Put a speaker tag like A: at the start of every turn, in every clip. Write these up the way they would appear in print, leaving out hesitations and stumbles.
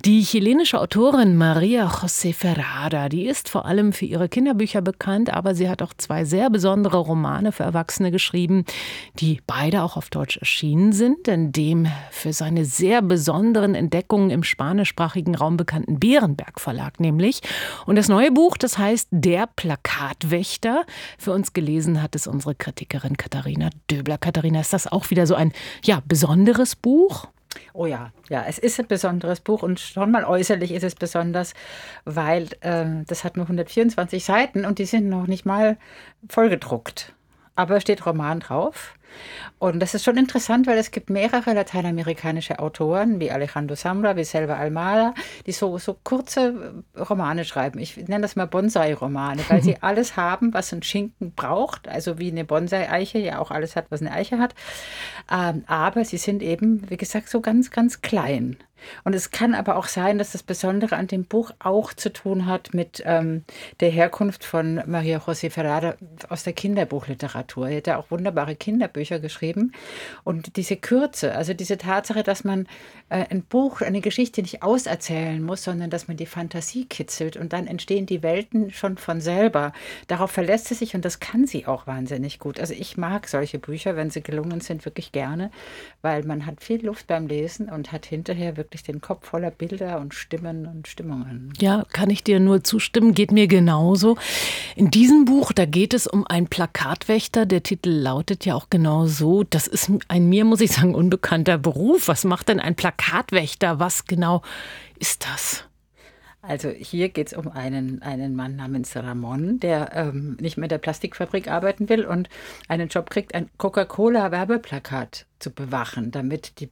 A: Die chilenische Autorin María José Ferrada, die ist vor allem für ihre Kinderbücher bekannt, aber sie hat auch 2 sehr besondere Romane für Erwachsene geschrieben, die beide auch auf Deutsch erschienen sind, in dem für seine sehr besonderen Entdeckungen im spanischsprachigen Raum bekannten Berenberg Verlag nämlich. Und das neue Buch, das heißt Der Plakatwächter. Für uns gelesen hat es unsere Kritikerin Katharina Döbler. Katharina, ist das auch wieder so ein besonderes Buch?
B: Oh ja, es ist ein besonderes Buch und schon mal äußerlich ist es besonders, weil das hat nur 124 Seiten und die sind noch nicht mal vollgedruckt. Aber steht Roman drauf. Und das ist schon interessant, weil es gibt mehrere lateinamerikanische Autoren, wie Alejandro Zambra, wie Selva Almada, die so kurze Romane schreiben. Ich nenne das mal Bonsai-Romane, weil sie alles haben, was ein Schinken braucht. Also wie eine Bonsai-Eiche ja auch alles hat, was eine Eiche hat. Aber sie sind eben, wie gesagt, so ganz, ganz klein. Und es kann aber auch sein, dass das Besondere an dem Buch auch zu tun hat mit der Herkunft von María José Ferrada aus der Kinderbuchliteratur. Sie hat ja auch wunderbare Kinderbücher geschrieben. Und diese Kürze, also diese Tatsache, dass man ein Buch, eine Geschichte nicht auserzählen muss, sondern dass man die Fantasie kitzelt und dann entstehen die Welten schon von selber. Darauf verlässt sie sich und das kann sie auch wahnsinnig gut. Also ich mag solche Bücher, wenn sie gelungen sind, wirklich gerne, weil man hat viel Luft beim Lesen und hat hinterher wirklich den Kopf voller Bilder und Stimmen und Stimmungen.
A: Ja, kann ich dir nur zustimmen, geht mir genauso. In diesem Buch, da geht es um einen Plakatwächter. Der Titel lautet ja auch genau so. Das ist ein mir, muss ich sagen, unbekannter Beruf. Was macht denn ein Plakatwächter? Was genau ist das?
B: Also hier geht es um einen Mann namens Ramon, der nicht mehr in der Plastikfabrik arbeiten will und einen Job kriegt, ein Coca-Cola-Werbeplakat zu bewachen, damit die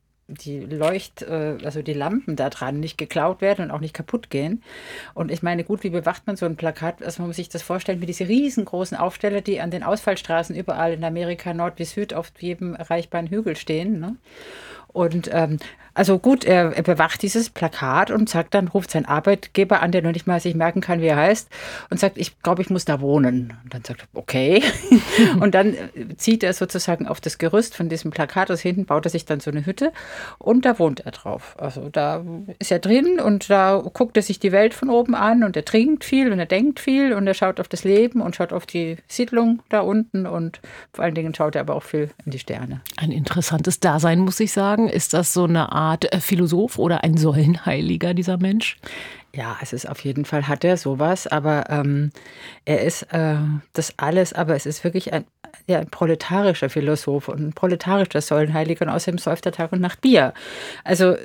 B: Lampen da dran nicht geklaut werden und auch nicht kaputt gehen. Und ich meine, gut, wie bewacht man so ein Plakat? Also man muss sich das vorstellen wie diese riesengroßen Aufsteller, die an den Ausfallstraßen überall in Amerika, Nord wie Süd, auf jedem erreichbaren Hügel stehen, ne? Und also gut, er bewacht dieses Plakat und sagt dann, ruft seinen Arbeitgeber an, der noch nicht mal sich merken kann, wie er heißt, und sagt, ich glaube, ich muss da wohnen. Und dann sagt er, okay. Und dann zieht er sozusagen auf das Gerüst von diesem Plakat aus hinten, baut er sich dann so eine Hütte und da wohnt er drauf. Also da ist er drin und da guckt er sich die Welt von oben an und er trinkt viel und er denkt viel und er schaut auf das Leben und schaut auf die Siedlung da unten und vor allen Dingen schaut er aber auch viel in die Sterne.
A: Ein interessantes Dasein, muss ich sagen. Ist das so eine Art Philosoph oder ein Säulenheiliger, dieser Mensch?
B: Ja, es ist auf jeden Fall, hat er sowas, aber er ist das alles, aber es ist wirklich ein proletarischer Philosoph und ein proletarischer Säulenheiliger und außerdem säuft er Tag und Nacht Bier. Also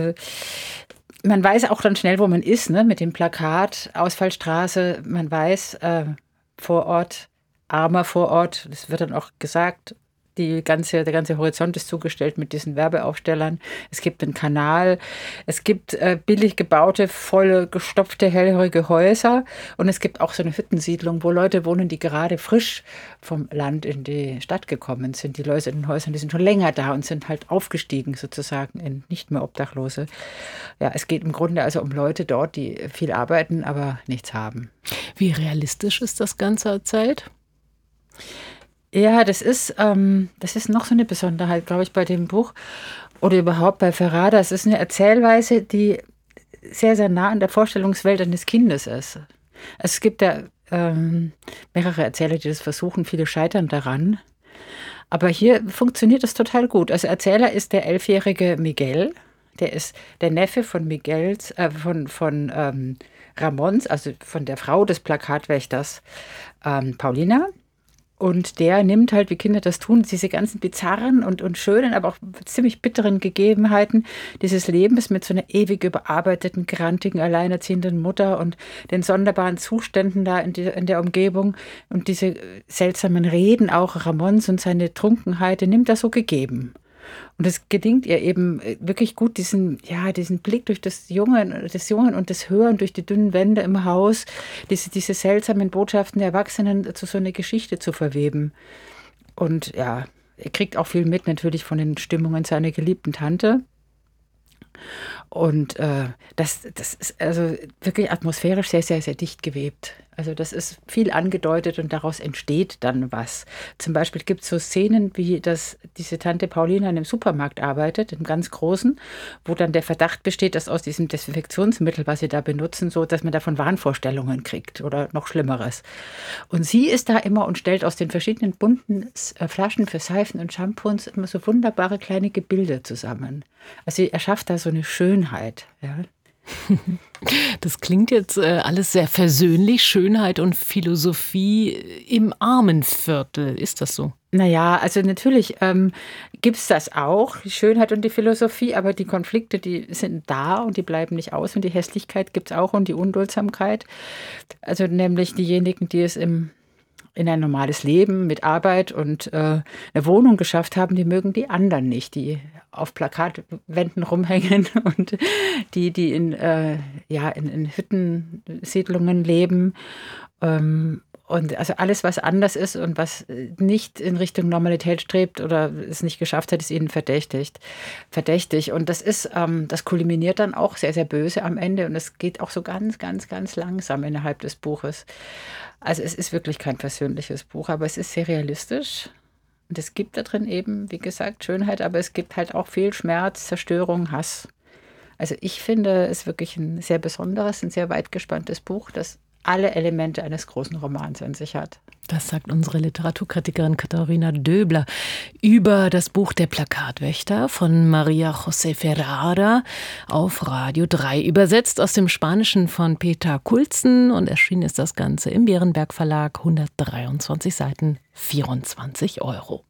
B: man weiß auch dann schnell, wo man ist, ne? Mit dem Plakat, Ausfallstraße, man weiß, Vorort, armer Vorort, das wird dann auch gesagt. Der ganze Horizont ist zugestellt mit diesen Werbeaufstellern. Es gibt einen Kanal, es gibt billig gebaute, volle, gestopfte, hellhörige Häuser und es gibt auch so eine Hüttensiedlung, wo Leute wohnen, die gerade frisch vom Land in die Stadt gekommen sind. Die Leute in den Häusern, die sind schon länger da und sind halt aufgestiegen sozusagen in nicht mehr Obdachlose. Ja, es geht im Grunde also um Leute dort, die viel arbeiten, aber nichts haben.
A: Wie realistisch ist das Ganze erzählt?
B: Ja, das ist noch so eine Besonderheit, glaube ich, bei dem Buch oder überhaupt bei Ferrada. Es ist eine Erzählweise, die sehr, sehr nah an der Vorstellungswelt eines Kindes ist. Es gibt da mehrere Erzähler, die das versuchen, viele scheitern daran. Aber hier funktioniert das total gut. Also Erzähler ist der 11-jährige Miguel, der ist der Neffe von von Ramons, also von der Frau des Plakatwächters, Paulina. Und der nimmt halt, wie Kinder das tun, diese ganzen bizarren und schönen, aber auch ziemlich bitteren Gegebenheiten dieses Lebens mit so einer ewig überarbeiteten, grantigen, alleinerziehenden Mutter und den sonderbaren Zuständen da in der Umgebung und diese seltsamen Reden auch Ramons und seine Trunkenheit, den nimmt er so gegeben. Und es gelingt ihr eben wirklich gut, diesen Blick durch das Jungen und das Hören durch die dünnen Wände im Haus, diese seltsamen Botschaften der Erwachsenen zu so einer Geschichte zu verweben. Und ja, er kriegt auch viel mit natürlich von den Stimmungen seiner geliebten Tante. Und das ist also wirklich atmosphärisch sehr, sehr, sehr dicht gewebt. Also das ist viel angedeutet und daraus entsteht dann was. Zum Beispiel gibt es so Szenen, wie diese Tante Paulina in einem Supermarkt arbeitet, im ganz Großen, wo dann der Verdacht besteht, dass aus diesem Desinfektionsmittel, was sie da benutzen, so, dass man davon Wahnvorstellungen kriegt oder noch Schlimmeres. Und sie ist da immer und stellt aus den verschiedenen bunten Flaschen für Seifen und Shampoos immer so wunderbare kleine Gebilde zusammen. Also sie erschafft da so eine Schönheit, ja.
A: Das klingt jetzt alles sehr versöhnlich, Schönheit und Philosophie im Armenviertel. Ist das so?
B: Naja, also natürlich gibt es das auch, die Schönheit und die Philosophie, aber die Konflikte, die sind da und die bleiben nicht aus und die Hässlichkeit gibt es auch und die Unduldsamkeit. Also nämlich diejenigen, die es in ein normales Leben mit Arbeit und eine Wohnung geschafft haben, die mögen die anderen nicht, die auf Plakatwänden rumhängen und die in Hüttensiedlungen leben. Und also alles, was anders ist und was nicht in Richtung Normalität strebt oder es nicht geschafft hat, ist ihnen verdächtig. Und das kulminiert dann auch sehr, sehr böse am Ende und es geht auch so ganz, ganz, ganz langsam innerhalb des Buches. Also es ist wirklich kein persönliches Buch, aber es ist sehr realistisch. Und es gibt da drin eben, wie gesagt, Schönheit, aber es gibt halt auch viel Schmerz, Zerstörung, Hass. Also ich finde es wirklich ein sehr besonderes, ein sehr weit gespanntes Buch, das alle Elemente eines großen Romans in sich hat.
A: Das sagt unsere Literaturkritikerin Katharina Döbler über das Buch Der Plakatwächter von Maria José Ferrara auf Radio 3. Übersetzt aus dem Spanischen von Peter Kulzen und erschienen ist das Ganze im Bärenberg Verlag, 123 Seiten, 24 €.